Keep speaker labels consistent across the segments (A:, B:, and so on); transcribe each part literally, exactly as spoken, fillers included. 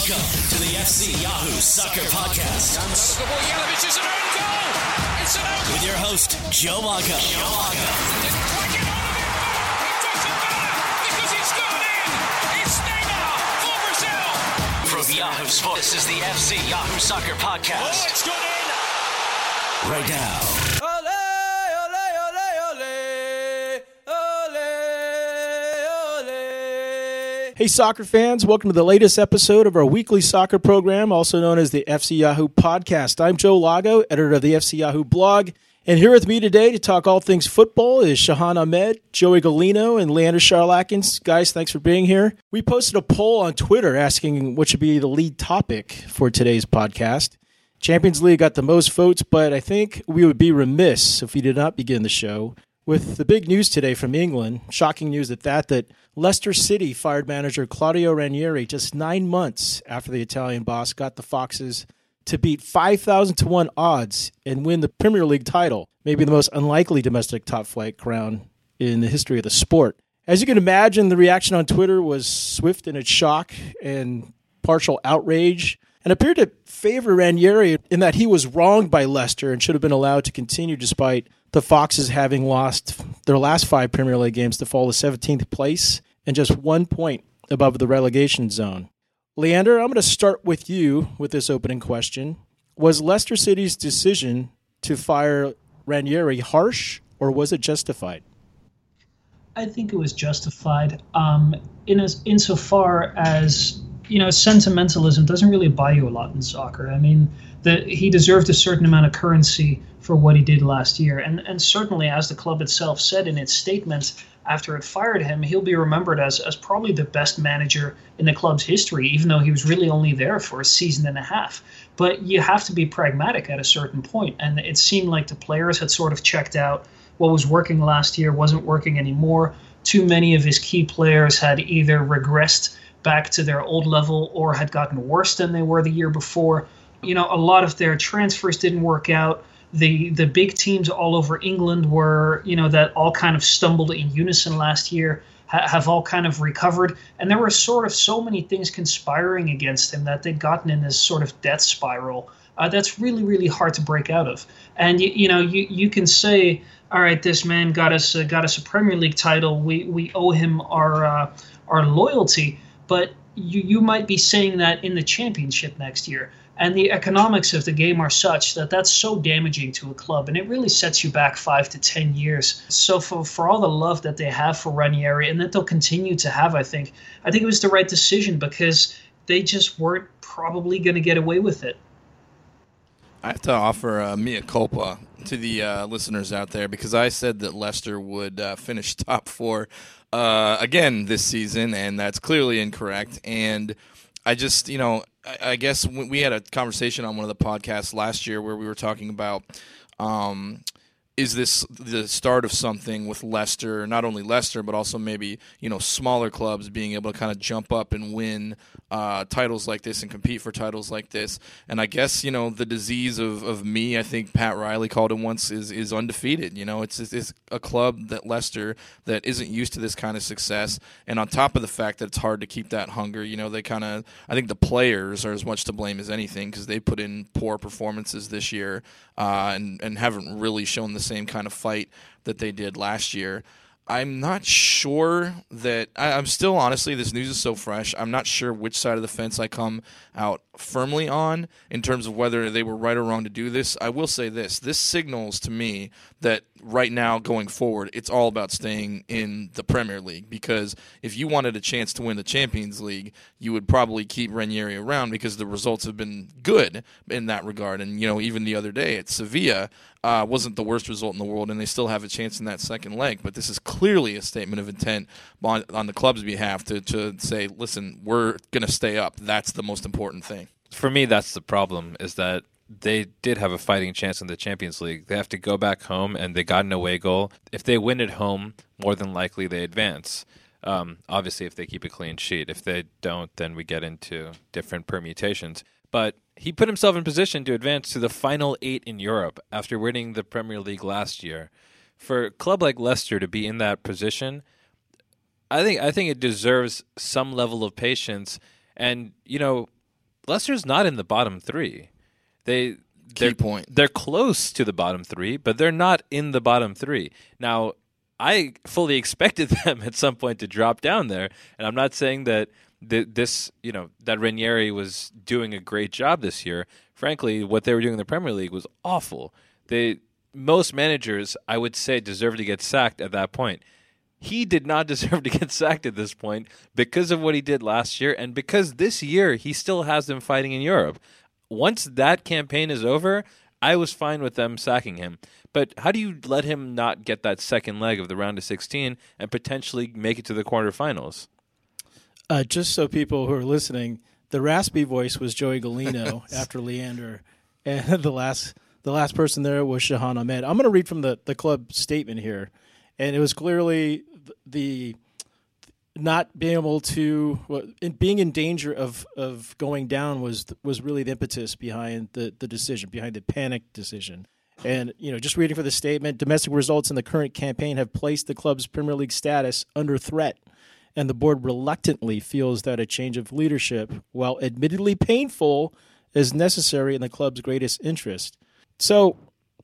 A: Welcome to the F C Yahoo Soccer Podcast. With your host, Joe Lago. Joe Lago. From Yahoo Sports, this is the F C Yahoo Soccer Podcast. Oh, it's good in. Right now.
B: Hey soccer fans, welcome to the latest episode of our weekly soccer program, also known as the F C Yahoo Podcast. I'm Joe Lago, editor of the F C Yahoo blog, and here with me today to talk all things football is Shahan Ahmed, Joey Galino, and Leander Charlakins. Guys, thanks for being here. We posted a poll on Twitter asking what should be the lead topic for today's podcast. Champions League got the most votes, but I think we would be remiss if we did not begin the show with the big news today from England, shocking news at that, that Leicester City fired manager Claudio Ranieri just nine months after the Italian boss got the Foxes to beat five thousand to one odds and win the Premier League title, maybe the most unlikely domestic top-flight crown in the history of the sport. As you can imagine, the reaction on Twitter was swift in its shock and partial outrage, and appeared to favor Ranieri in that he was wronged by Leicester and should have been allowed to continue despite the Foxes having lost their last five Premier League games to fall to seventeenth place and just one point above the relegation zone. Leander, I'm going to start with you with this opening question. Was Leicester City's decision to fire Ranieri harsh, or was it justified?
C: I think it was justified um, in as insofar as, you know, sentimentalism doesn't really buy you a lot in soccer. I mean, the, he deserved a certain amount of currency for what he did last year. And and certainly, as the club itself said in its statement after it fired him, he'll be remembered as, as probably the best manager in the club's history, even though he was really only there for a season and a half. But you have to be pragmatic at a certain point. And it seemed like the players had sort of checked out. What was working last year wasn't working anymore. Too many of his key players had either regressed back to their old level or had gotten worse than they were the year before. You know, a lot of their transfers didn't work out. The the big teams all over England were, you know, that all kind of stumbled in unison last year, ha- have all kind of recovered. And there were sort of so many things conspiring against him that they'd gotten in this sort of death spiral uh, that's really, really hard to break out of. And, you, you know, you, you can say, all right, this man got us uh, got us a Premier League title. We we owe him our uh, our loyalty. But you, you might be saying that in the championship next year. And the economics of the game are such that that's so damaging to a club. And it really sets you back five to ten years. So for, for all the love that they have for Ranieri and that they'll continue to have, I think, I think it was the right decision because they just weren't probably going to get away with it.
D: I have to offer uh, mea culpa to the uh, listeners out there because I said that Leicester would uh, finish top four uh, again this season, and that's clearly incorrect. And I just, you know, I, I guess we had a conversation on one of the podcasts last year where we were talking about um, is this the start of something with Leicester, not only Leicester, but also maybe, you know, smaller clubs being able to kind of jump up and win uh, titles like this and compete for titles like this. And I guess, you know, the disease of, of me, I think Pat Riley called it once, is is undefeated. You know, it's, it's a club that Leicester that isn't used to this kind of success. And on top of the fact that it's hard to keep that hunger, you know, they kind of, I think the players are as much to blame as anything because they put in poor performances this year uh, and, and haven't really shown the same kind of fight that they did last year. I'm not sure that I, I'm still honestly, this news is so fresh. I'm not sure which side of the fence I come out firmly on in terms of whether they were right or wrong to do this. I will say this. This signals to me that right now going forward, it's all about staying in the Premier League because if you wanted a chance to win the Champions League, you would probably keep Ranieri around because the results have been good in that regard. And, you know, even the other day at Sevilla uh, wasn't the worst result in the world, and they still have a chance in that second leg. But this is clearly a statement of intent on, on the club's behalf to, to say, listen, we're going to stay up. That's the most important thing.
E: For me, that's the problem, is that they did have a fighting chance in the Champions League. They have to go back home, and they got an away goal. If they win at home, more than likely they advance. Um, obviously, if they keep a clean sheet. If they don't, then we get into different permutations. But he put himself in position to advance to the final eight in Europe after winning the Premier League last year. For a club like Leicester to be in that position, I think I think it deserves some level of patience. And, you know, Leicester's not in the bottom three. They
D: Key point.
E: They're close to the bottom three, but they're not in the bottom three. Now, I fully expected them at some point to drop down there, and I'm not saying that th- this, you know, that Ranieri was doing a great job this year. Frankly, what they were doing in the Premier League was awful. They most managers, I would say, deserve to get sacked at that point. He did not deserve to get sacked at this point because of what he did last year, and because this year he still has them fighting in Europe. Once that campaign is over, I was fine with them sacking him. But how do you let him not get that second leg of the round of sixteen and potentially make it to the quarterfinals?
B: Uh, just so people who are listening, the raspy voice was Joey Galino after Leander, and the last the last person there was Shahan Ahmed. I'm going to read from the, the club statement here, and it was clearly the not being able to well, in, being in danger of, of going down was was really the impetus behind the, the decision, behind the panic decision. And, you know, just reading for the statement, domestic results in the current campaign have placed the club's Premier League status under threat, and the board reluctantly feels that a change of leadership, while admittedly painful, is necessary in the club's greatest interest. So,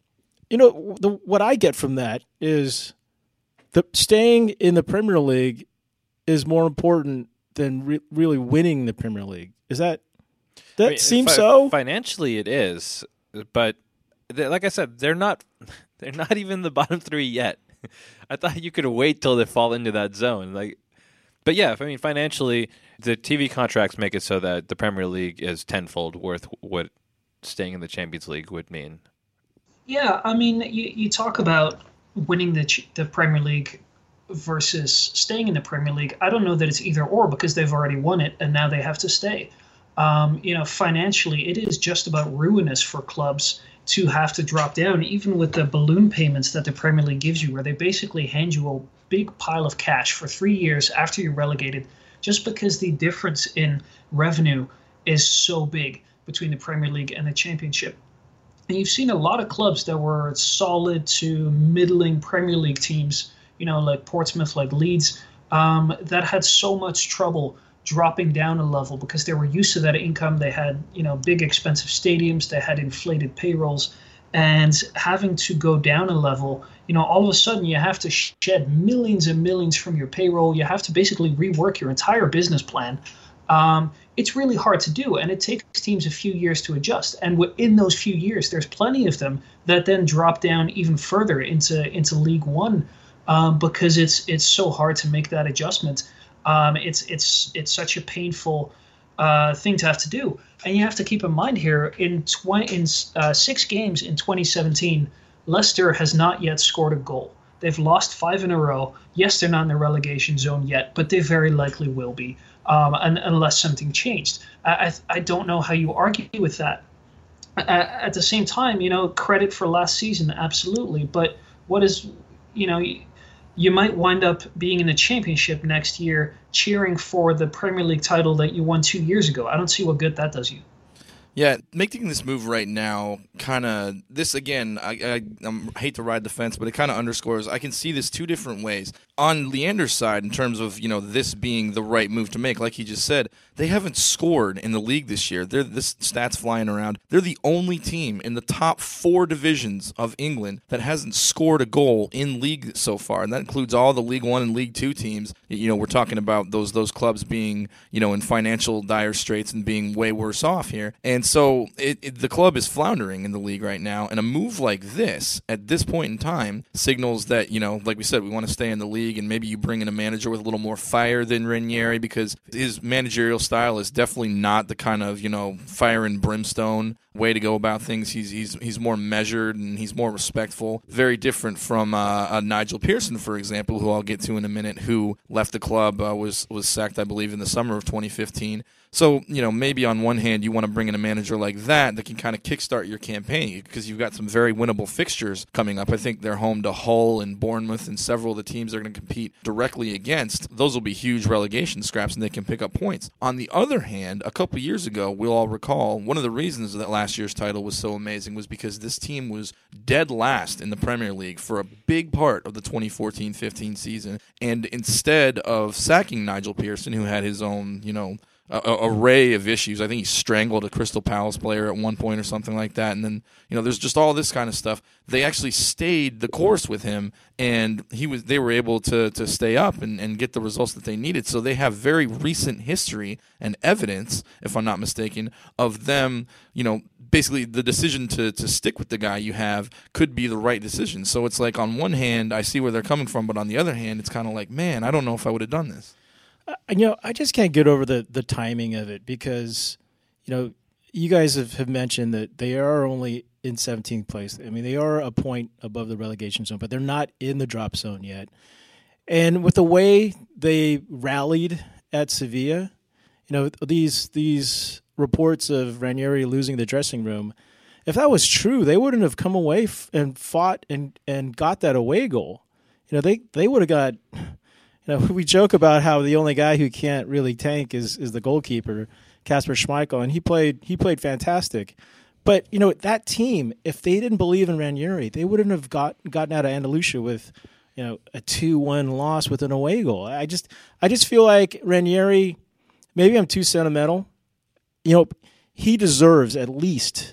B: you know, the, what I get from that is the staying in the Premier League is more important than re- really winning the Premier League. Is that that
E: I mean,
B: seems
E: fi-
B: so?
E: Financially, it is, but they, like I said, they're not. They're not even the bottom three yet. I thought you could wait till they fall into that zone. Like, but yeah, I mean, financially, the T V contracts make it so that the Premier League is tenfold worth what staying in the Champions League would mean.
C: Yeah, I mean, you, you talk about winning the the Premier League versus staying in the Premier League. I don't know that it's either or, because they've already won it and now they have to stay. Um, you know, financially, it is just about ruinous for clubs to have to drop down, even with the balloon payments that the Premier League gives you, where they basically hand you a big pile of cash for three years after you're relegated, just because the difference in revenue is so big between the Premier League and the Championship. And you've seen a lot of clubs that were solid to middling Premier League teams, you know, like Portsmouth, like Leeds, um, that had so much trouble dropping down a level because they were used to that income. They had, you know, big expensive stadiums, they had inflated payrolls, and having to go down a level, you know, all of a sudden you have to shed millions and millions from your payroll. You have to basically rework your entire business plan. Um, it's really hard to do, and it takes teams a few years to adjust. And in those few years, there's plenty of them that then drop down even further into into League One. Um, because it's it's so hard to make that adjustment. Um, it's it's it's such a painful uh, thing to have to do, and you have to keep in mind here in twenty in uh, six games in twenty seventeen, Leicester has not yet scored a goal. They've lost five in a row. Yes, they're not in the relegation zone yet, but they very likely will be, um, and, unless something changed. I, I I don't know how you argue with that. At, at the same time, you know, credit for last season, absolutely, but what is, you know. You might wind up being in the Championship next year cheering for the Premier League title that you won two years ago. I don't see what good that does you.
D: Yeah, making this move right now, kind of, this again, I, I, I hate to ride the fence, but it kind of underscores, I can see this two different ways. On Leander's side, in terms of, you know, this being the right move to make, like he just said, they haven't scored in the league this year. They're, this stat's flying around. They're the only team in the top four divisions of England that hasn't scored a goal in league so far, and that includes all the League One and League Two teams. You know, we're talking about those those clubs being, you know, in financial dire straits and being way worse off here. And so it, it, the club is floundering in the league right now, and a move like this at this point in time signals that, you know, like we said, we want to stay in the league, and maybe you bring in a manager with a little more fire than Ranieri, because his managerial style is definitely not the kind of, you know, fire and brimstone way to go about things. He's he's he's more measured and he's more respectful. Very different from uh, uh, Nigel Pearson, for example, who I'll get to in a minute, who left the club, uh, was was sacked, I believe, in the summer of twenty fifteen. So, you know, maybe on one hand you want to bring in a manager like that that can kind of kickstart your campaign, because you've got some very winnable fixtures coming up. I think they're home to Hull and Bournemouth and several of the teams they're going to compete directly against. Those will be huge relegation scraps, and they can pick up points. On the other hand, a couple years ago, we'll all recall, one of the reasons that last year's title was so amazing was because this team was dead last in the Premier League for a big part of the twenty fourteen fifteen season. And instead of sacking Nigel Pearson, who had his own, you know, a, a array of issues. I think he strangled a Crystal Palace player at one point or something like that. And then, you know, there's just all this kind of stuff. They actually stayed the course with him, and he was they were able to to stay up and, and get the results that they needed. So they have very recent history and evidence, if I'm not mistaken, of them, you know, basically the decision to, to stick with the guy you have could be the right decision. So it's like, on one hand, I see where they're coming from, but on the other hand, it's kind of like, man, I don't know if I would have done this.
B: Uh, you know, I just can't get over the, the timing of it because, you know, you guys have, have mentioned that they are only in seventeenth place. I mean, they are a point above the relegation zone, but they're not in the drop zone yet. And with the way they rallied at Sevilla, you know, these these reports of Ranieri losing the dressing room, if that was true, they wouldn't have come away f- and fought and, and got that away goal. You know, they, they would have got, you know, we joke about how the only guy who can't really tank is, is the goalkeeper, Kasper Schmeichel, and he played he played fantastic. But, you know, that team, if they didn't believe in Ranieri, they wouldn't have got gotten out of Andalusia with, you know, a two one loss with an away goal. I just I just feel like Ranieri, maybe I'm too sentimental. You know, he deserves at least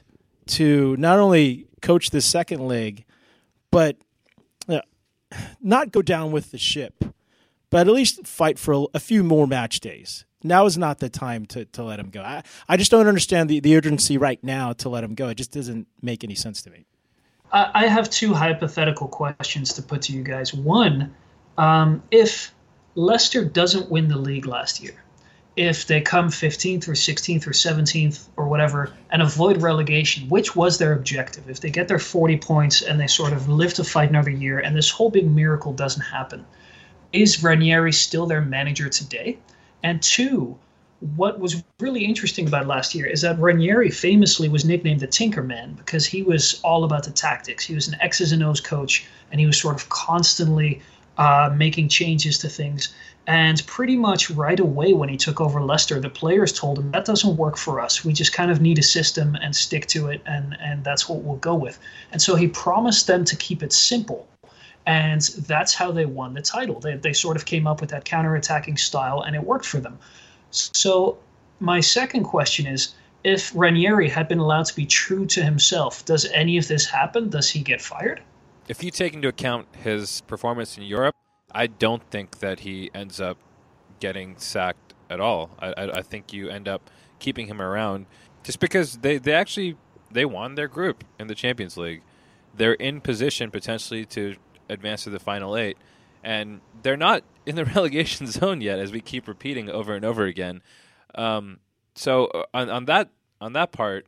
B: to not only coach the second leg, but uh, not go down with the ship, but at least fight for a, a few more match days. Now is not the time to, to let him go. I, I just don't understand the, the urgency right now to let him go. It just doesn't make any sense to me.
C: I, I have two hypothetical questions to put to you guys. One, um, if Leicester doesn't win the league last year, if they come fifteenth or sixteenth or seventeenth or whatever and avoid relegation, which was their objective, if they get their forty points and they sort of live to fight another year and this whole big miracle doesn't happen, is Ranieri still their manager today? And two, what was really interesting about last year is that Ranieri famously was nicknamed the Tinker Man because he was all about the tactics. He was an X's and O's coach, and he was sort of constantly uh, making changes to things. And pretty much right away when he took over Leicester, the players told him, that doesn't work for us. We just kind of need a system and stick to it, and, and that's what we'll go with. And so he promised them to keep it simple. And that's how they won the title. They, they sort of came up with that counterattacking style, and it worked for them. So my second question is, if Ranieri had been allowed to be true to himself, does any of this happen? Does he get fired?
E: If you take into account his performance in Europe, I don't think that he ends up getting sacked at all. I, I, I think you end up keeping him around just because they, they actually they won their group in the Champions League. They're in position potentially to advance to the final eight, and they're not in the relegation zone yet, as we keep repeating over and over again. Um, so on, on that on that part,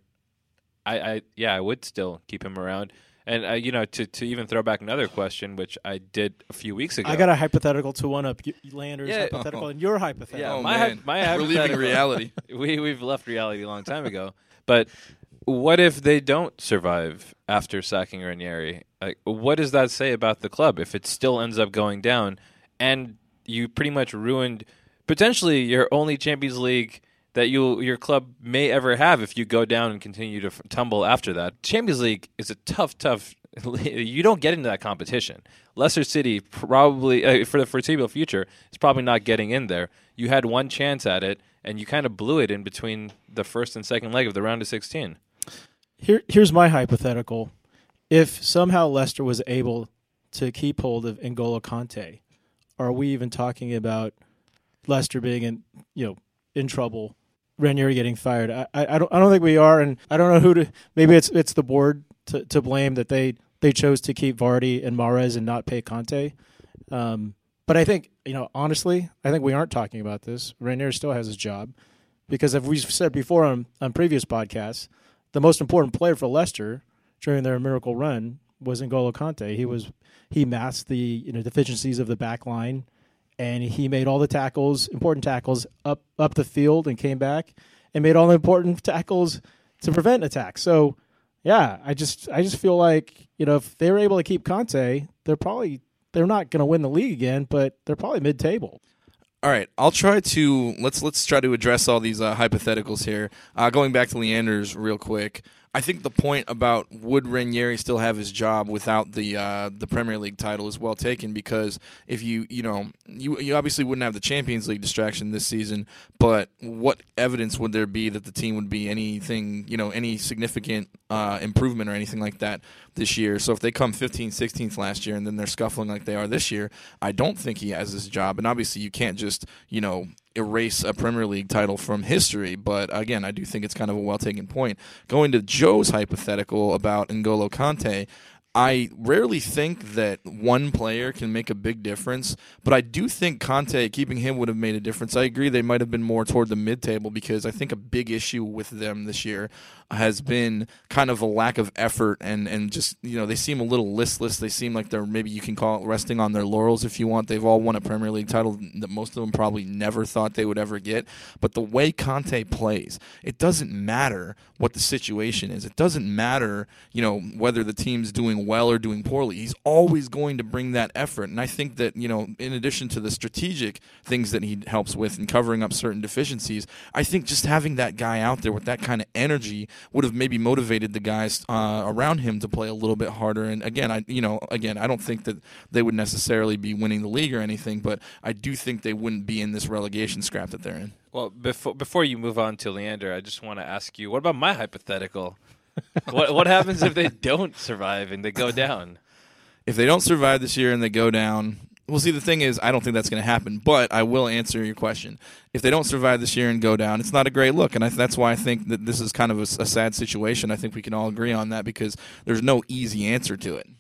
E: I, I yeah I would still keep him around. And, uh, you know, to, to even throw back another question, which I did a few weeks ago.
B: I got a hypothetical to one up Landers
E: yeah.
B: hypothetical and your hypothetical.
E: Yeah,
D: oh,
E: my,
D: man.
E: my
D: We're leaving reality.
E: We, we've left reality a long time ago. But what if they don't survive after sacking Ranieri? Like, what does that say about the club if it still ends up going down and you pretty much ruined potentially your only Champions League that you your club may ever have if you go down and continue to f- tumble after that? Champions League is a tough, tough. You don't get into that competition. Leicester City probably uh, for the foreseeable future is probably not getting in there. You had one chance at it, and you kind of blew it in between the first and second leg of the round of sixteen.
B: Here, here's my hypothetical: if somehow Leicester was able to keep hold of N'Golo Kante, are we even talking about Leicester being in you know in trouble? Ranieri getting fired. I, I don't I don't think we are, and I don't know who to. Maybe it's it's the board to, to blame that they, they chose to keep Vardy and Mahrez and not pay Conte. Um, but I think you know honestly, I think we aren't talking about this. Ranieri still has his job because, as we've said before on, on previous podcasts, the most important player for Leicester during their miracle run was N'Golo Kante. He was he masked the you know deficiencies of the back line. And he made all the tackles, important tackles, up up the field and came back and made all the important tackles to prevent attacks. So, yeah, I just I just feel like you know if they were able to keep Conte, they're probably they're not going to win the league again, but they're probably mid-table.
D: All right, I'll try to let's let's try to address all these uh, hypotheticals here. Uh, going back to Leander's real quick, I think the point about would Ranieri still have his job without the uh, the Premier League title is well taken, because if you you know you you obviously wouldn't have the Champions League distraction this season, but what evidence would there be that the team would be anything you know any significant uh, improvement or anything like that this year? So if they come fifteenth, sixteenth last year and then they're scuffling like they are this year, I don't think he has his job. And obviously you can't just you know. erase a Premier League title from history, but again, I do think it's kind of a well-taken point. Going to Joe's hypothetical about N'Golo Kante, I rarely think that one player can make a big difference, but I do think Kante, keeping him would have made a difference. I agree they might have been more toward the mid-table, because I think a big issue with them this year has been kind of a lack of effort, and, and just, you know, they seem a little listless. They seem like they're, maybe you can call it resting on their laurels if you want. They've all won a Premier League title that most of them probably never thought they would ever get. But the way Kante plays, it doesn't matter what the situation is. It doesn't matter, you know, whether the team's doing well or doing poorly. He's always going to bring that effort. And I think that, you know, in addition to the strategic things that he helps with and covering up certain deficiencies, I think just having that guy out there with that kind of energy would have maybe motivated the guys uh, around him to play a little bit harder. And again, I you know, again, I don't think that they would necessarily be winning the league or anything, but I do think they wouldn't be in this relegation scrap that they're in.
E: Well, before before you move on to Leander, I just want to ask you, what about my hypothetical? what what happens if they don't survive and they go down?
D: If they don't survive this year and they go down, well, see, the thing is, I don't think that's going to happen, but I will answer your question. If they don't survive this year and go down, it's not a great look, and I, that's why I think that this is kind of a, a sad situation. I think we can all agree on that, because there's no easy answer to it.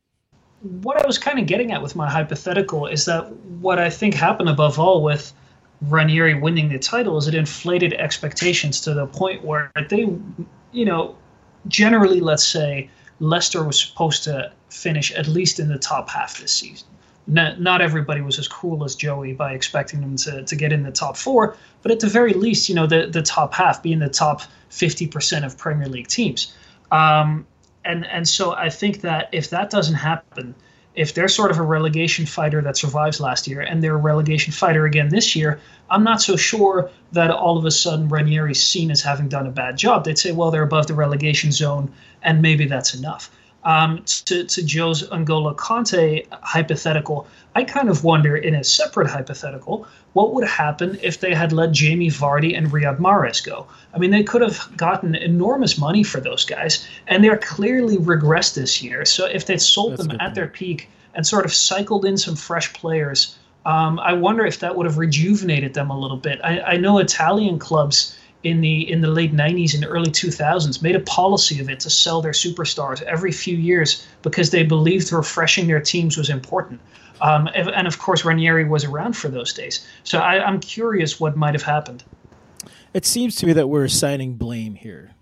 C: What I was kind of getting at with my hypothetical is that what I think happened above all with Ranieri winning the title is it inflated expectations to the point where they, you know, generally, let's say, Leicester was supposed to finish at least in the top half this season. Not, not everybody was as cruel as Joey by expecting them to, to get in the top four, but at the very least, you know, the, the top half, being the top fifty percent of Premier League teams. Um, and, and so I think that if that doesn't happen, if they're sort of a relegation fighter that survives last year and they're a relegation fighter again this year, I'm not so sure that all of a sudden Ranieri's seen as having done a bad job. They'd say, well, they're above the relegation zone, and maybe that's enough. Um, to, to Joe's N'Golo Kante hypothetical, I kind of wonder, in a separate hypothetical, what would happen if they had let Jamie Vardy and Riyad Mahrez go? I mean, they could have gotten enormous money for those guys, and they're clearly regressed this year. So if they sold That's them at their peak and sort of cycled in some fresh players, um, I wonder if that would have rejuvenated them a little bit. I, I know Italian clubs in the in the late nineties and early two thousands made a policy of it to sell their superstars every few years because they believed refreshing their teams was important. Um, and, and of course, Ranieri was around for those days. So I, I'm curious what might have happened.
B: It seems to me that we're assigning blame here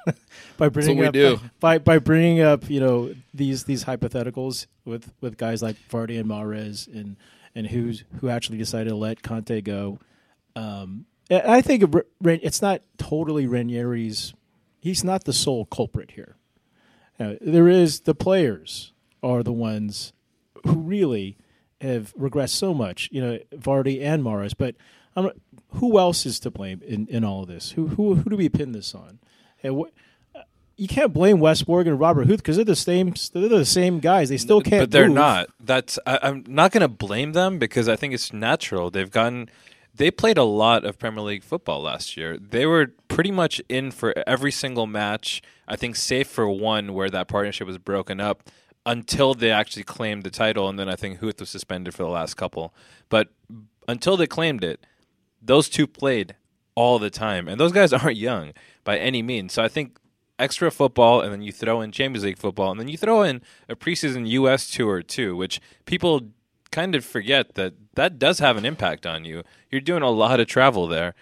B: by bringing
D: That's what we
B: up
D: do.
B: By, by bringing up you know these these hypotheticals with, with guys like Vardy and Mahrez and and who's who actually decided to let Kante go. Um, I think it's not totally Ranieri's. He's not the sole culprit here. Uh, there is the players are the ones who really have regressed so much. You know, Vardy and Mahrez. But um, who else is to blame in, in all of this? Who who who do we pin this on? And what, uh, you can't blame Wes Morgan and Robert Huth because they're the same. They're the same guys. They still can't.
E: But they're
B: move.
E: not. That's I, I'm not going to blame them because I think it's natural. They've gotten. They played a lot of Premier League football last year. They were pretty much in for every single match, I think save for one where that partnership was broken up until they actually claimed the title, and then I think Huth was suspended for the last couple. But until they claimed it, those two played all the time. And those guys aren't young by any means. So I think extra football, and then you throw in Champions League football, and then you throw in a preseason U S tour too, which people kind of forget that that does have an impact on you. You're doing a lot of travel there.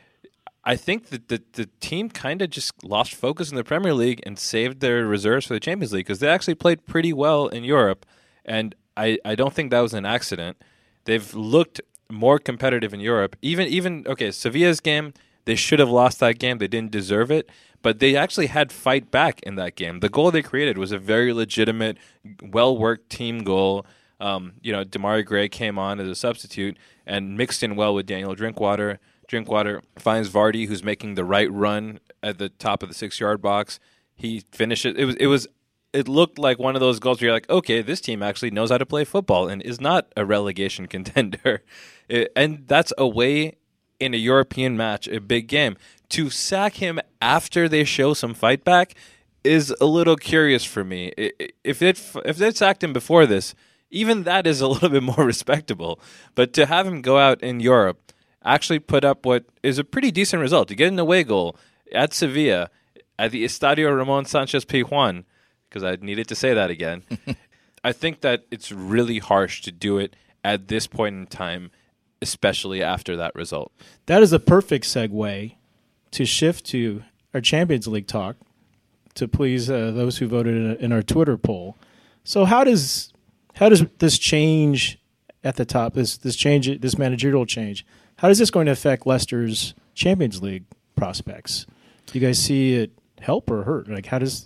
E: I think that the, the team kind of just lost focus in the Premier League and saved their reserves for the Champions League because they actually played pretty well in Europe, and I, I don't think that was an accident. They've looked more competitive in Europe. Even, even okay, Sevilla's game, they should have lost that game. They didn't deserve it, but they actually had fight back in that game. The goal they created was a very legitimate, well-worked team goal. Um, you know, Demarai Gray came on as a substitute and mixed in well with Daniel Drinkwater. Drinkwater finds Vardy, who's making the right run at the top of the six-yard box. he finished it. It was it was it looked like one of those goals where you're like, okay, this team actually knows how to play football and is not a relegation contender. It, and that's away in a European match, a big game. To sack him after they show some fight back is a little curious for me. If it if they sacked him before this, even that is a little bit more respectable. But to have him go out in Europe, actually put up what is a pretty decent result, to get an away goal at Sevilla, at the Estadio Ramon Sanchez Pizjuan, because I needed to say that again, I think that it's really harsh to do it at this point in time, especially after that result.
B: That is a perfect segue to shift to our Champions League talk, to please uh, those who voted in, in our Twitter poll. So how does how does this change at the top, this this change, this managerial change, how is this going to affect Leicester's Champions League prospects? Do you guys see it help or hurt? Like, how does...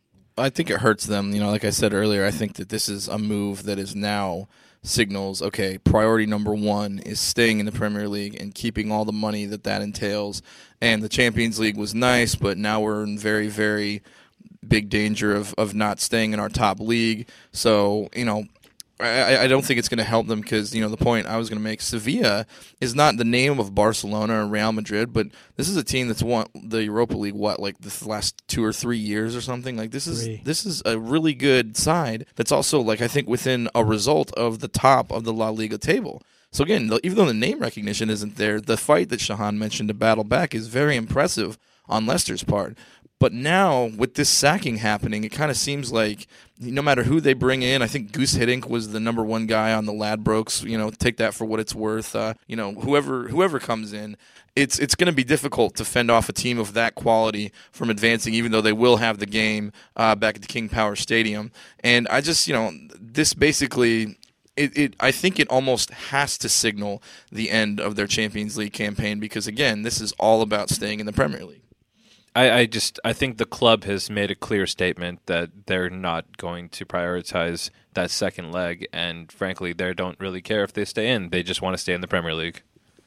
D: I think it hurts them. You know, like I said earlier, I think that this is a move that is now signals, okay, priority number one is staying in the Premier League and keeping all the money that that entails. And the Champions League was nice, but now we're in very, very big danger of, of not staying in our top league. So, you know, I, I don't think it's going to help them because, you know, the point I was going to make, Sevilla is not the name of Barcelona or Real Madrid, but this is a team that's won the Europa League, what, like the last two or three years or something? Like this is
B: Three.
D: this is a really good side that's also, like, I think within a result of the top of the La Liga table. So again, even though the name recognition isn't there, the fight that Shahan mentioned to battle back is very impressive on Leicester's part. But now, with this sacking happening, it kind of seems like no matter who they bring in, I think Goose Hiddink was the number one guy on the Ladbrokes. You know, take that for what it's worth. Uh, you know, whoever whoever comes in, it's it's going to be difficult to fend off a team of that quality from advancing, even though they will have the game uh, back at the King Power Stadium. And I just, you know, this basically... It, it, I think it almost has to signal the end of their Champions League campaign because, again, this is all about staying in the Premier League.
E: I, I just I think the club has made a clear statement that they're not going to prioritize that second leg, and frankly, they don't really care if they stay in. They just want to stay in the Premier League.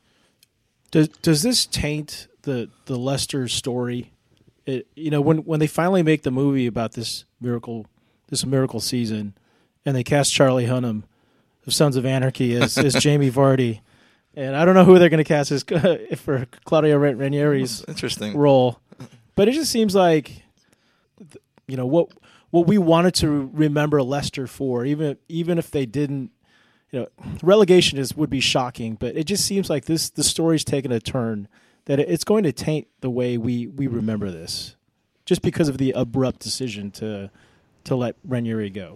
B: Does does this taint the the Leicester story? It, you know, when when they finally make the movie about this miracle, this miracle season, and they cast Charlie Hunnam of Sons of Anarchy as, as Jamie Vardy, and I don't know who they're going to cast as for Claudio Ranieri's
D: interesting
B: role, but it just seems like, you know, what what we wanted to remember Leicester for, even even if they didn't, you know, relegation is would be shocking, but it just seems like this the story's taken a turn that it's going to taint the way we, we remember this, just because of the abrupt decision to to let Ranieri go.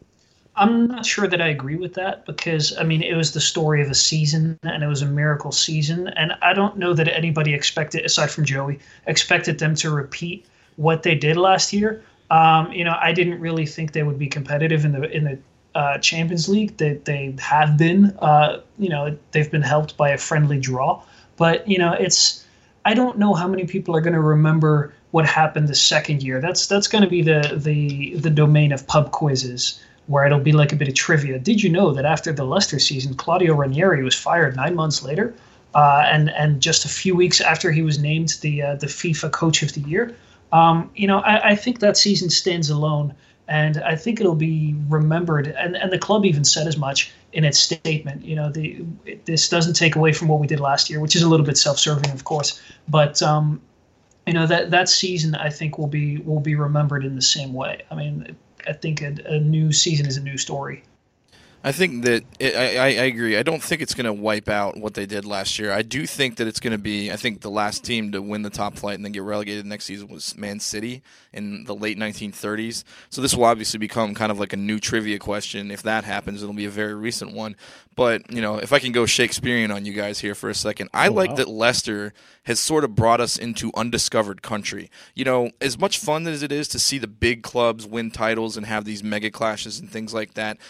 C: I'm not sure that I agree with that because, I mean, it was the story of a season and it was a miracle season. And I don't know that anybody expected, aside from Joey, expected them to repeat what they did last year. Um, you know, I didn't really think they would be competitive in the in the uh, Champions League. They, they have been, uh, you know, they've been helped by a friendly draw. But, you know, it's, I don't know how many people are going to remember what happened the second year. That's that's going to be the, the the domain of pub quizzes, where it'll be like a bit of trivia. Did you know that after the Leicester season, Claudio Ranieri was fired nine months later, uh, and and just a few weeks after he was named the uh, the FIFA Coach of the Year? Um, you know, I, I think that season stands alone, and I think it'll be remembered. And, and the club even said as much in its statement. You know, the it, this doesn't take away from what we did last year, which is a little bit self-serving, of course, but. Um, you know, that that season I think will be will be remembered in the same way. I mean. I think a, a new season is a new story.
D: I think that it, I, I agree. I don't think it's going to wipe out what they did last year. I do think that it's going to be, I think the last team to win the top flight and then get relegated next season was Man City in the late nineteen thirties. So this will obviously become kind of like a new trivia question. If that happens, it'll be a very recent one. But, you know, if I can go Shakespearean on you guys here for a second, I oh, like wow. that Leicester has sort of brought us into undiscovered country. You know, as much fun as it is to see the big clubs win titles and have these mega clashes and things like that,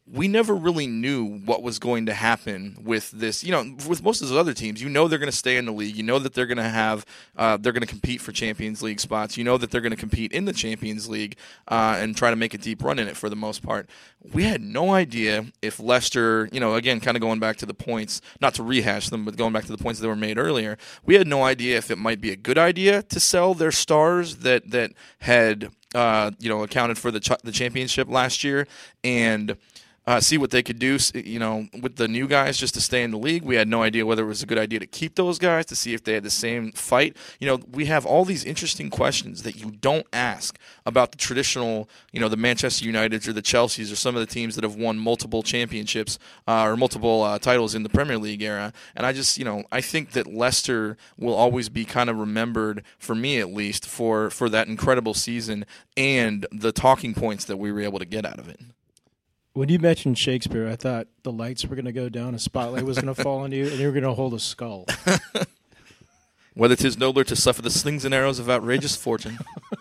D: we never really knew what was going to happen with this. You know, with most of those other teams, you know they're going to stay in the league. You know that they're going to have, uh, they're going to compete for Champions League spots. You know that they're going to compete in the Champions League uh, and try to make a deep run in it for the most part. We had no idea if Leicester, you know, again, kind of going back to the points, not to rehash them, but going back to the points that were made earlier, we had no idea if it might be a good idea to sell their stars that that had, uh, you know, accounted for the ch- the championship last year and Uh, see what they could do, you know, with the new guys just to stay in the league. We had no idea whether it was a good idea to keep those guys, to see if they had the same fight. You know, we have all these interesting questions that you don't ask about the traditional, you know, the Manchester Uniteds or the Chelseas or some of the teams that have won multiple championships uh, or multiple uh, titles in the Premier League era. And I just, you know, I think that Leicester will always be kind of remembered, for me at least, for, for that incredible season and the talking points that we were able to get out of it.
B: When you mentioned Shakespeare, I thought the lights were going to go down, a spotlight was going to fall on you, and you were going to hold a skull.
D: Whether 'tis nobler to suffer the slings and arrows of outrageous fortune.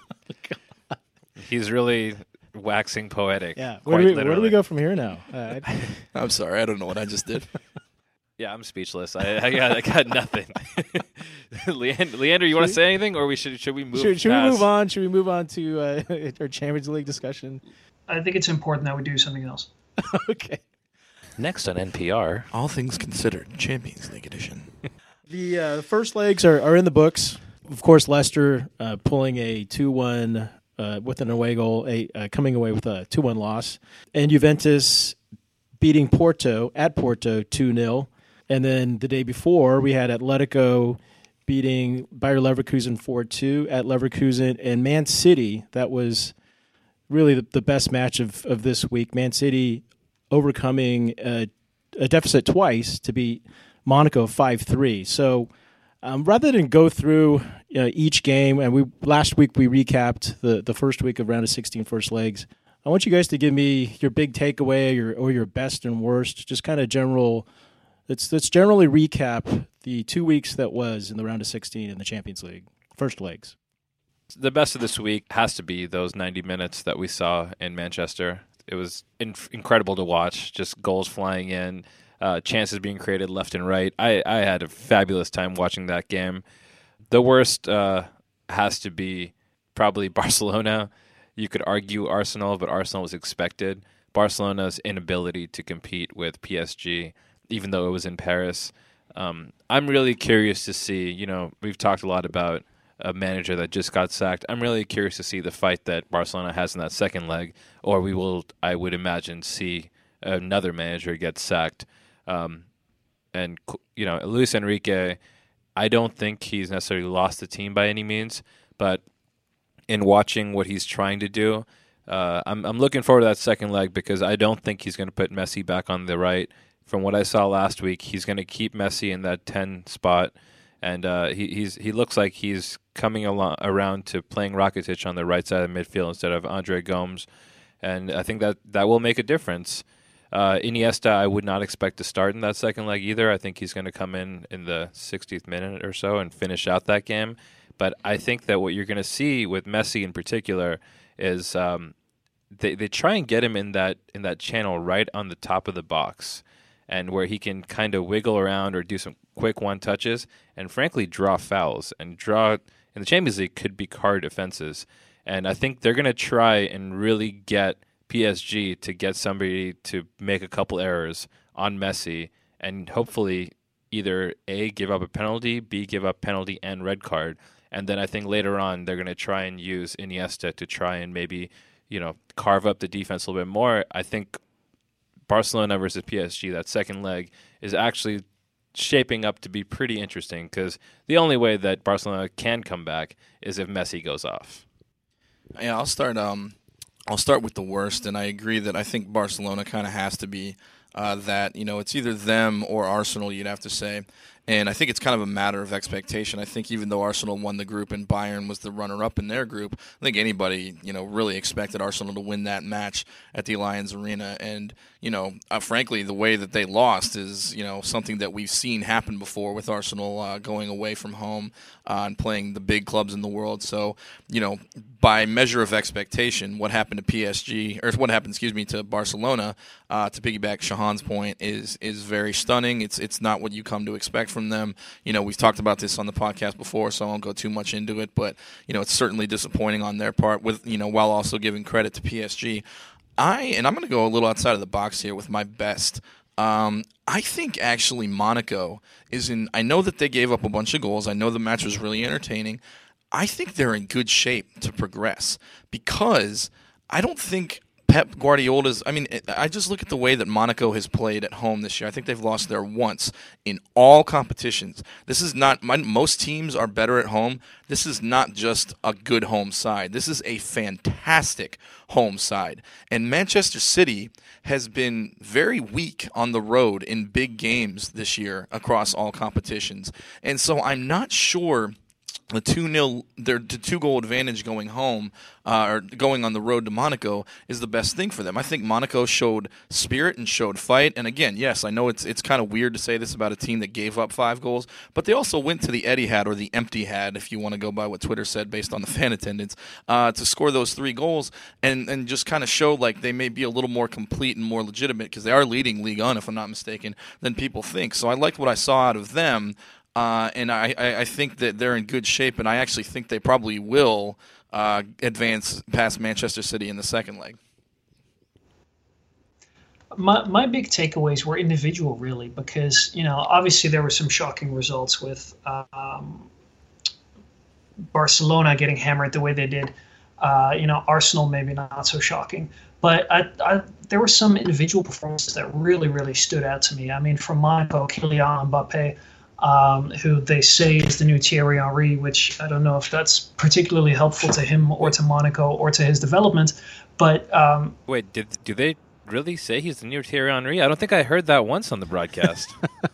E: He's really waxing poetic.
B: Yeah. Where do, we, where do we go from here now? Uh, I,
D: I'm sorry. I don't know what I just did.
E: Yeah, I'm speechless. I, I, got, I got nothing. Leander, Leander, you want to say anything, or we should should we move?
B: Should, should
E: past?
B: we move on? Should we move on to uh, our Champions League discussion?
C: I think it's important that we do something else.
B: Okay.
E: Next on N P R,
D: All Things Considered, Champions League edition.
B: The uh, first legs are, are in the books. Of course, Leicester uh, pulling a two one uh, with an away goal, a, uh, coming away with a two one loss. And Juventus beating Porto at Porto two nil. And then the day before, we had Atletico beating Bayer Leverkusen four two at Leverkusen. And Man City, that was really the, the best match of, of this week. Man City overcoming a, a deficit twice to beat Monaco five three. So um, rather than go through uh, each game, and we last week we recapped the, the first week of round of sixteen first legs, I want you guys to give me your big takeaway or your, or your best and worst, just kind of general. Let's, let's generally recap the two weeks that was in the round of sixteen in the Champions League, first legs.
E: The best of this week has to be those ninety minutes that we saw in Manchester. It was in- incredible to watch, just goals flying in, uh, chances being created left and right. I, I had a fabulous time watching that game. The worst uh, has to be probably Barcelona. You could argue Arsenal, but Arsenal was expected. Barcelona's inability to compete with P S G, even though it was in Paris. Um, I'm really curious to see, you know, we've talked a lot about a manager that just got sacked. I'm really curious to see the fight that Barcelona has in that second leg, or we will, I would imagine, see another manager get sacked. Um, and, you know, Luis Enrique, I don't think he's necessarily lost the team by any means, but in watching what he's trying to do, uh, I'm, I'm looking forward to that second leg because I don't think he's going to put Messi back on the right. From what I saw last week, he's going to keep Messi in that ten spot. And uh, he he's he looks like he's coming along, around to playing Rakitic on the right side of the midfield instead of Andre Gomes, and I think that that will make a difference. Uh, Iniesta, I would not expect to start in that second leg either. I think he's going to come in in the sixtieth minute or so and finish out that game. But I think that what you're going to see with Messi in particular is um, they they try and get him in that in that channel right on the top of the box, and where he can kind of wiggle around or do some quick one touches and frankly draw fouls and draw in the Champions League could be hard offenses. And I think they're going to try and really get P S G to get somebody to make a couple errors on Messi and hopefully either A, give up a penalty, B, give up penalty and red card. And then I think later on they're going to try and use Iniesta to try and maybe, you know, carve up the defense a little bit more. I think Barcelona versus P S G, that second leg, is actually shaping up to be pretty interesting because the only way that Barcelona can come back is if Messi goes off.
D: Yeah, I'll start. Um, I'll start with the worst, and I agree that I think Barcelona kind of has to be uh, that. You know, it's either them or Arsenal. You'd have to say, And I think it's kind of a matter of expectation. I think even though Arsenal won the group and Bayern was the runner-up in their group, I think anybody, you know, really expected Arsenal to win that match at the Allianz Arena. And, you know, uh, frankly, the way that they lost is, you know, something that we've seen happen before with Arsenal uh, going away from home uh, and playing the big clubs in the world. So, you know, by measure of expectation, what happened to P S G, or what happened, excuse me, to Barcelona, uh, to piggyback Shahan's point, is is very stunning. It's it's not what you come to expect from them. You know, we've talked about this on the podcast before, so I won't go too much into it, but, you know, it's certainly disappointing on their part, with, you know, while also giving credit to P S G. I, and I'm going to go a little outside of the box here with my best. Um, I think actually Monaco is in, I know that they gave up a bunch of goals. I know the match was really entertaining. I think they're in good shape to progress, because I don't think Pep Guardiola's, I mean, I just look at the way that Monaco has played at home this year. I think they've lost there once in all competitions. This is not, my, most teams are better at home. This is not just a good home side. This is a fantastic home side. And Manchester City has been very weak on the road in big games this year across all competitions. And so I'm not sure the two nil, their two goal advantage going home, uh, or going on the road to Monaco, is the best thing for them. I think Monaco showed spirit and showed fight. And again, yes, I know it's it's kind of weird to say this about a team that gave up five goals, but they also went to the Etihad, or the Empty-had, if you want to go by what Twitter said based on the fan attendance, uh, to score those three goals and and just kind of show like they may be a little more complete and more legitimate, because they are leading Ligue one, if I'm not mistaken, than people think. So I liked what I saw out of them. Uh, and I, I think that they're in good shape, and I actually think they probably will uh, advance past Manchester City in the second leg.
C: My my big takeaways were individual, really, because, you know, obviously there were some shocking results with um, Barcelona getting hammered the way they did. Uh, you know, Arsenal maybe not so shocking. But I, I, there were some individual performances that really, really stood out to me. I mean, from Monaco, Kylian Mbappe, Um, who they say is the new Thierry Henry, which I don't know if that's particularly helpful to him or to Monaco or to his development. But um,
E: wait, did do they really say he's the new Thierry Henry? I don't think I heard that once on the broadcast.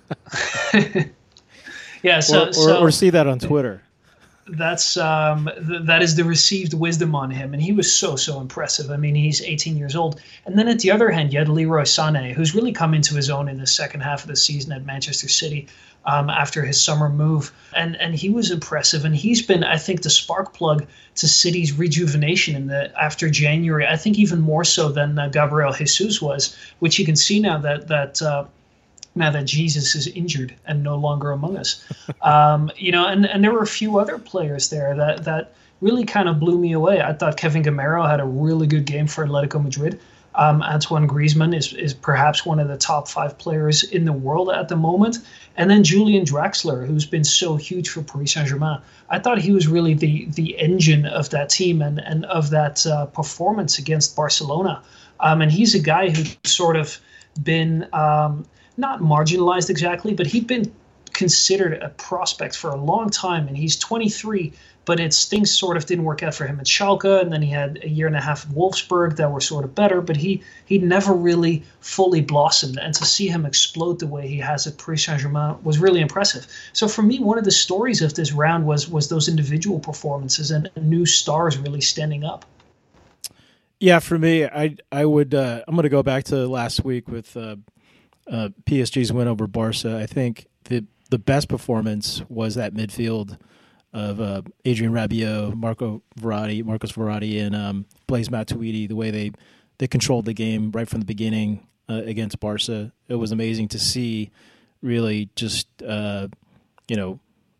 C: yeah, so
B: or, or,
C: so
B: or see that on Twitter.
C: That's um, th- that is the received wisdom on him, and he was so so impressive. I mean, he's eighteen years old, and then at the other hand, you had Leroy Sané, who's really come into his own in the second half of the season at Manchester City. Um, after his summer move, and and he was impressive, and he's been, I think, the spark plug to City's rejuvenation in the after January. I think even more so than uh, Gabriel Jesus was, which you can see now that that uh, now that Jesus is injured and no longer among us. um, you know, and and there were a few other players there that that really kind of blew me away. I thought Kevin Gamero had a really good game for Atletico Madrid. Um, Antoine Griezmann is, is perhaps one of the top five players in the world at the moment. And then Julian Draxler, who's been so huge for Paris Saint-Germain. I thought he was really the the engine of that team and, and of that uh, performance against Barcelona. Um, and he's a guy who's sort of been um, not marginalized exactly, but he'd been considered a prospect for a long time. And he's twenty-three, but it's things sort of didn't work out for him at Schalke, and then he had a year and a half at Wolfsburg that were sort of better, but he he never really fully blossomed. And to see him explode the way he has at Paris Saint-Germain was really impressive. So for me, one of the stories of this round was was those individual performances and new stars really standing up.
B: Yeah, for me, I I would uh, I'm going to go back to last week with uh, uh, P S G's win over Barca. I think the the best performance was that midfield of uh, Adrien Rabiot, Marco Verratti, Marcos Verratti, and um, Blaise Matuidi. The way they, they controlled the game right from the beginning uh, against Barca, it was amazing to see. Really, just uh, you know,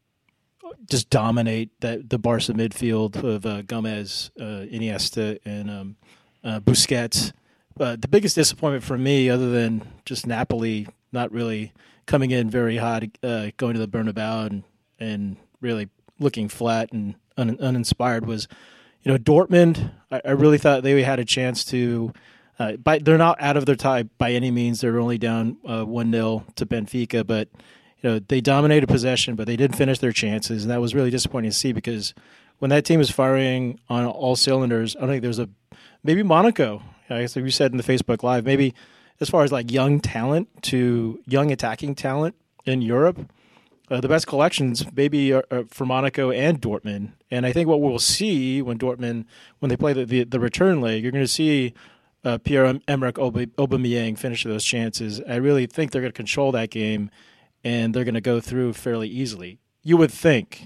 B: just dominate that the Barca midfield of uh, Gomez, uh, Iniesta, and um, uh, Busquets. Uh, the biggest disappointment for me, other than just Napoli not really coming in very hot, uh, going to the Bernabeu and and really looking flat and un- uninspired, was, you know, Dortmund. I, I really thought they had a chance to. Uh, by, they're not out of their tie by any means. They're only down uh, one nil to Benfica, but you know they dominated possession, but they didn't finish their chances, and that was really disappointing to see, because when that team is firing on all cylinders, I don't think there's a maybe Monaco. I guess like you said in the Facebook Live, maybe as far as like young talent to young attacking talent in Europe. uh, the best collections maybe are, are for Monaco and Dortmund. And I think what we'll see when Dortmund, when they play the, the, the return leg, you're going to see uh, Pierre-Emerick Aubameyang finish those chances. I really think they're going to control that game, and they're going to go through fairly easily. You would think.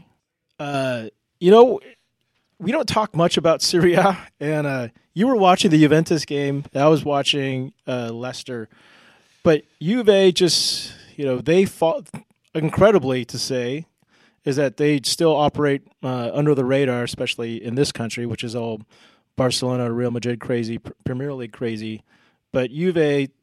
B: Uh, you know, we don't talk much about Serie A, and uh, you were watching the Juventus game. I was watching uh, Leicester. But Juve just, you know, they fought incredibly to say is that they still operate uh, under the radar, especially in this country, which is all Barcelona, Real Madrid crazy, Premier League crazy. But Juve,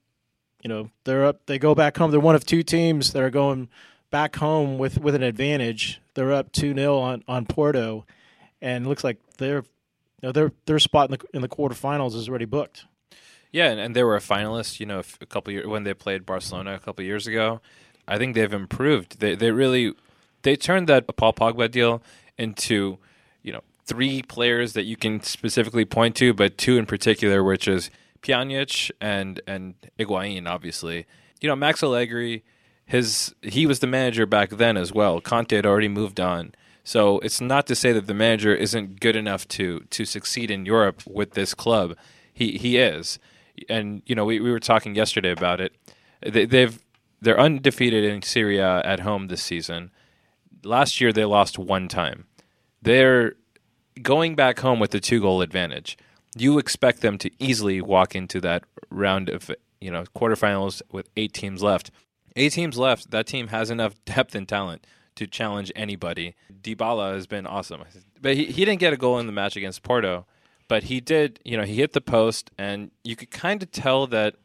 B: you know, they're up. They go back home. They're one of two teams that are going back home with, with an advantage. They're up two nil on, on Porto, and it looks like their you know, their their spot in the in the quarterfinals is already booked.
E: Yeah, and, and they were a finalist, you know, a couple years when they played Barcelona a couple years ago. I think they've improved. They they really they turned that Paul Pogba deal into, you know, three players that you can specifically point to, but two in particular, which is Pjanic and and Higuain, obviously. You know, Max Allegri, his he was the manager back then as well. Conte had already moved on. So it's not to say that the manager isn't good enough to to succeed in Europe with this club. He he is. And, you know, we, we were talking yesterday about it. They, they've, they're undefeated in Serie A at home this season. Last year, they lost one time. They're going back home with the two-goal advantage. You expect them to easily walk into that round of, you know, quarterfinals with eight teams left. Eight teams left. That team has enough depth and talent to challenge anybody. Dybala has been awesome. But he, he didn't get a goal in the match against Porto. But he did, you know, he hit the post, and you could kind of tell that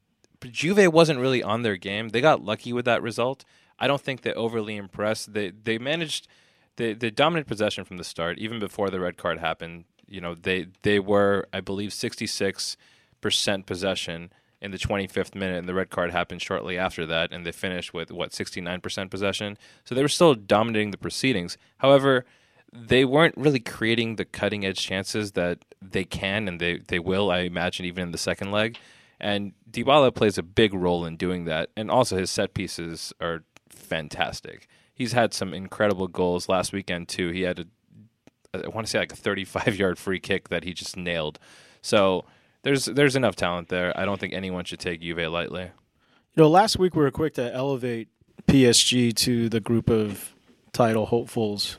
E: Juve wasn't really on their game. They got lucky with that result. I don't think they overly impressed. They they managed, they, they dominant possession from the start, even before the red card happened. You know, they, they were, I believe, sixty-six percent possession in the twenty-fifth minute, and the red card happened shortly after that, and they finished with, what, sixty-nine percent possession? So they were still dominating the proceedings. However, they weren't really creating the cutting-edge chances that they can and they, they will, I imagine, even in the second leg. And Dybala plays a big role in doing that. And also his set pieces are fantastic. He's had some incredible goals last weekend, too. He had, a, I want to say, like a thirty-five-yard free kick that he just nailed. So there's there's enough talent there. I don't think anyone should take Juve lightly.
B: You know, last week we were quick to elevate P S G to the group of title hopefuls.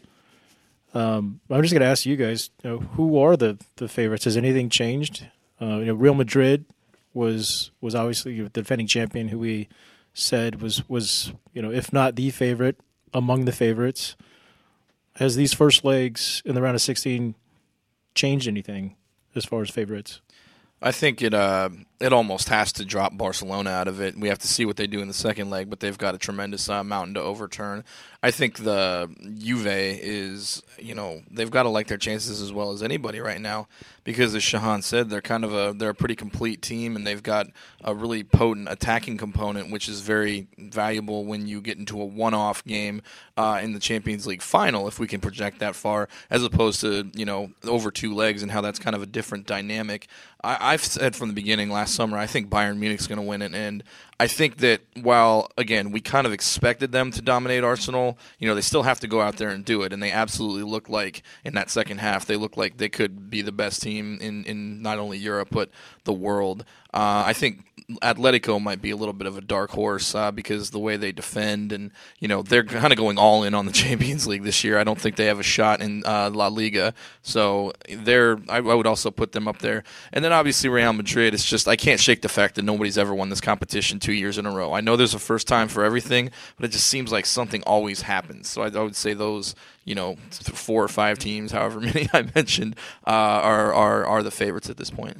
B: Um, I'm just going to ask you guys, you know, who are the, the favorites? Has anything changed? Uh, you know, Real Madrid was was obviously the defending champion, who we said was was you know, if not the favorite, among the favorites. Has these first legs in the round of sixteen changed anything as far as favorites?
D: I think it uh, it almost has to drop Barcelona out of it. We have to see what they do in the second leg, but they've got a tremendous uh, mountain to overturn. I think the Juve is, you know, they've got to like their chances as well as anybody right now, because as Shahan said, they're kind of a they're a pretty complete team, and they've got a really potent attacking component, which is very valuable when you get into a one-off game uh, in the Champions League final, if we can project that far, as opposed to, you know, over two legs and how that's kind of a different dynamic. I, I've said from the beginning last summer, I think Bayern Munich's going to win it, and I think that while, again, we kind of expected them to dominate Arsenal, you know, they still have to go out there and do it, and they absolutely look like, in that second half, they look like they could be the best team in, in not only Europe but the world. Uh, I think Atletico might be a little bit of a dark horse uh, because the way they defend, and, you know, they're kind of going all in on the Champions League this year. I don't think they have a shot in uh, La Liga, so they're I, I would also put them up there. And then obviously Real Madrid, it's just, I can't shake the fact that nobody's ever won this competition two years in a row. I know there's a first time for everything, but it just seems like something always happens. So I, I would say those, you know, four or five teams, however many I mentioned, uh, are, are are the favorites at this point.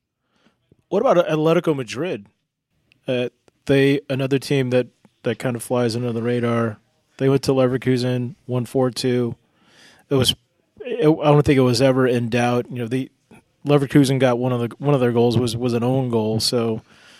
B: What about Atletico Madrid? Uh, they another team that, that kind of flies under the radar. They went to Leverkusen, won four two. It was, it, I don't think it was ever in doubt. You know, the Leverkusen got one of the one of their goals was, was an own goal. So,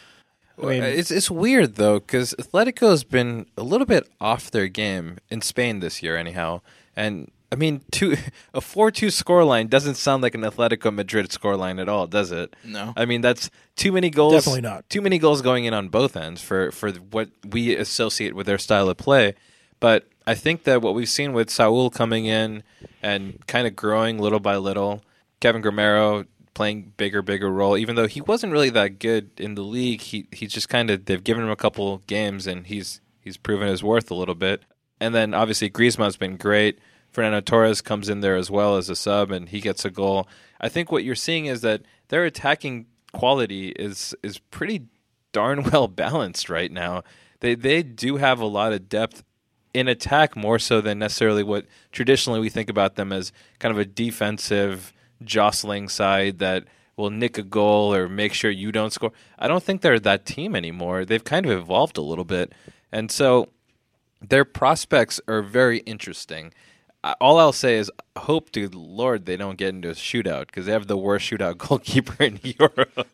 B: I mean,
E: it's it's weird though, because Atletico has been a little bit off their game in Spain this year, anyhow. And I mean, two, a four two scoreline doesn't sound like an Atletico Madrid scoreline at all, does it?
D: No.
E: I mean, that's too many goals.
B: Definitely not.
E: Too many goals going in on both ends for, for what we associate with their style of play. But I think that what we've seen with Saul coming in and kind of growing little by little, Kevin Gameiro playing bigger, bigger role, even though he wasn't really that good in the league, he he's just kind of, they've given him a couple games and he's he's proven his worth a little bit. And then obviously Griezmann's been great. Fernando Torres comes in there as well as a sub and he gets a goal. I think what you're seeing is that their attacking quality is is pretty darn well balanced right now. They they do have a lot of depth in attack, more so than necessarily what traditionally we think about them as kind of a defensive jostling side that will nick a goal or make sure you don't score. I don't think they're that team anymore. They've kind of evolved a little bit. And so their prospects are very interesting. All I'll say is hope to the Lord they don't get into a shootout because they have the worst shootout goalkeeper in Europe.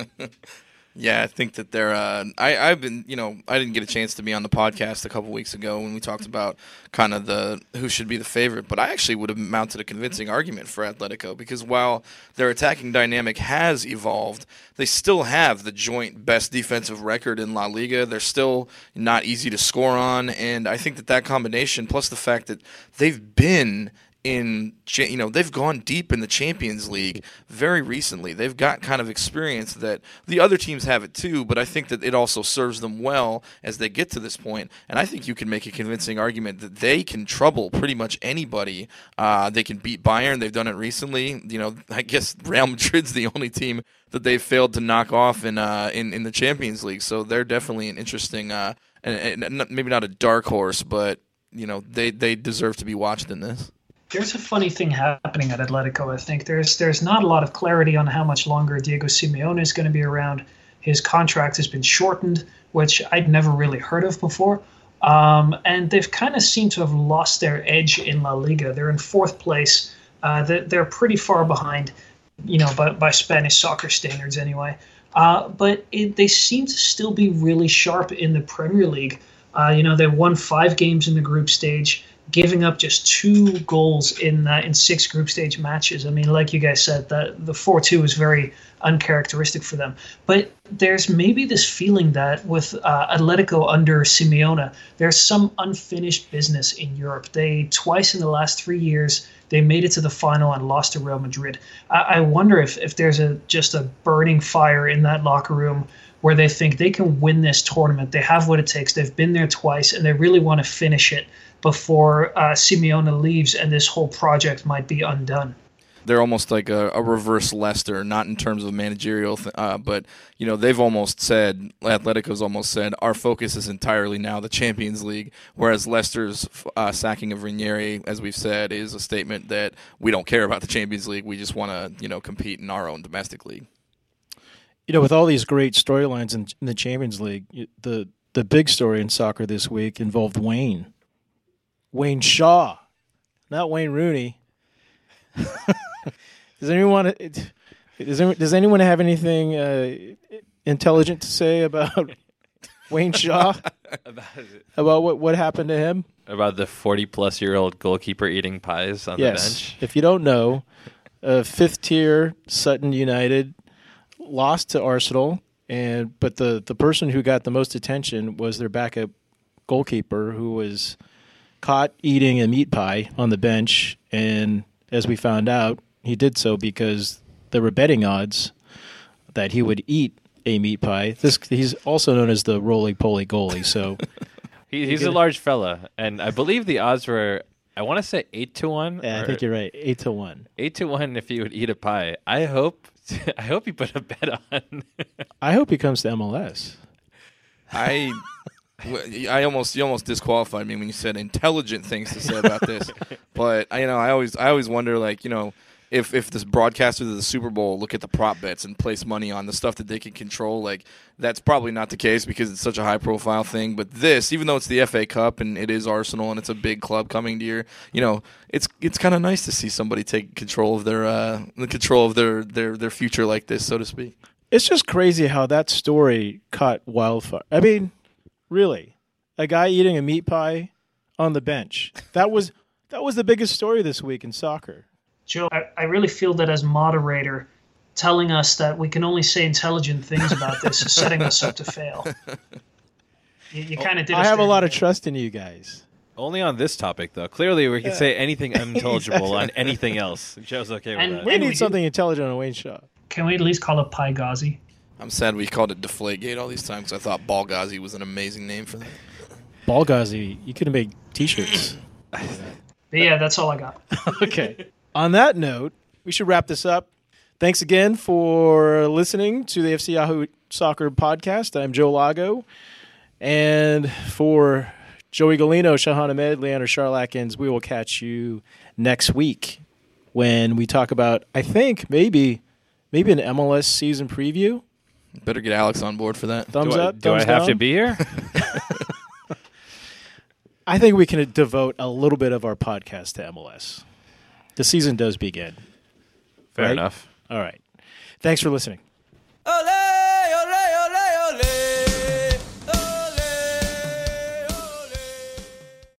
D: Yeah, I think that they're. Uh, I, I've been, you know, I didn't get a chance to be on the podcast a couple weeks ago when we talked about kind of the who should be the favorite, but I actually would have mounted a convincing argument for Atletico because while their attacking dynamic has evolved, they still have the joint best defensive record in La Liga. They're still not easy to score on, and I think that that combination, plus the fact that they've been in, you know, they've gone deep in the Champions League very recently. They've got kind of experience that the other teams have it too, but I think that it also serves them well as they get to this point. And I think you can make a convincing argument that they can trouble pretty much anybody. Uh, they can beat Bayern. They've done it recently. You know, I guess Real Madrid's the only team that they've failed to knock off in uh, in, in the Champions League. So they're definitely an interesting, uh, and, and maybe not a dark horse, but you know, they, they deserve to be watched in this.
C: There's a funny thing happening at Atletico, I think. There's there's not a lot of clarity on how much longer Diego Simeone is going to be around. His contract has been shortened, which I'd never really heard of before. Um, and they've kind of seemed to have lost their edge in La Liga. They're in fourth place. Uh, they're, they're pretty far behind, you know, by, by Spanish soccer standards anyway. Uh, but it, they seem to still be really sharp in the Premier League. Uh, you know, they won five games in the group stage, giving up just two goals in uh, in six group stage matches. I mean, like you guys said, the the four two is very uncharacteristic for them. But there's maybe this feeling that with uh, Atletico under Simeone, there's some unfinished business in Europe. They twice in the last three years they made it to the final and lost to Real Madrid. I, I wonder if if there's a just a burning fire in that locker room where they think they can win this tournament. They have what it takes. They've been there twice, and they really want to finish it before uh, Simeone leaves and this whole project might be undone.
D: They're almost like a, a reverse Leicester, not in terms of managerial, th- uh, but you know they've almost said, Atletico's almost said, our focus is entirely now the Champions League, whereas Leicester's uh, sacking of Ranieri, as we've said, is a statement that we don't care about the Champions League, we just want to you know compete in our own domestic league.
B: You know, with all these great storylines in, in the Champions League, the the big story in soccer this week involved Wayne. Wayne Shaw, not Wayne Rooney. does anyone does anyone, does anyone have anything uh, intelligent to say about Wayne Shaw? about, about what, what happened to him?
E: About the forty-plus-year-old goalkeeper eating pies on
B: yes.
E: the bench?
B: If you don't know, uh, fifth-tier Sutton United lost to Arsenal, and but the, the person who got the most attention was their backup goalkeeper who was caught eating a meat pie on the bench, and as we found out, he did so because there were betting odds that he would eat a meat pie. This he's also known as the roly-poly goalie, so
E: he, he's a large fella, and I believe the odds were, I want to say eight to one.
B: Yeah, I think you're right, eight to one.
E: Eight to one if he would eat a pie. I hope, I hope he put a bet on.
B: I hope he comes to M L S.
D: I. I almost you almost disqualified me when you said intelligent things to say about this, but I, you know I always I always wonder like you know if if this broadcasters of the Super Bowl look at the prop bets and place money on the stuff that they can control, like that's probably not the case because it's such a high profile thing. But this, even though it's the F A Cup and it is Arsenal and it's a big club coming to your, you know, it's it's kind of nice to see somebody take control of their uh, the control of their, their their future like this, so to speak.
B: It's just crazy how that story caught wildfire. I mean. Really, a guy eating a meat pie on the bench. That was that was the biggest story this week in soccer.
C: Joe, I, I really feel that as moderator, telling us that we can only say intelligent things about this is setting us up to fail. You, you kind of did.
B: I have a lot of trust in you guys.
E: Only on this topic, though. Clearly, we can say anything unintelligible on anything else. Joe's okay with
C: And
E: that.
B: We
C: And
B: need
C: we
B: something intelligent on Wayne Shaw.
C: Can we at least call it Pi Ghazi?
D: I'm sad we called it Deflategate all these times. I thought Balgazi was an amazing name for that.
B: Balgazi, you could have made T-shirts.
C: But yeah, that's all I got.
B: Okay. On that note, we should wrap this up. Thanks again for listening to the F C Yahoo Soccer Podcast. I'm Joe Lago. And for Joey Galino, Shahan Ahmed, Leander Charlakins, we will catch you next week when we talk about, I think, maybe maybe an M L S season preview.
D: Better get Alex on board for that.
B: Thumbs
E: do I,
B: up,
E: do I
B: thumbs
E: have
B: down.
E: to be here?
B: I think we can devote a little bit of our podcast to M L S. The season does begin.
E: Fair
B: Right?
E: enough.
B: All right. Thanks for listening.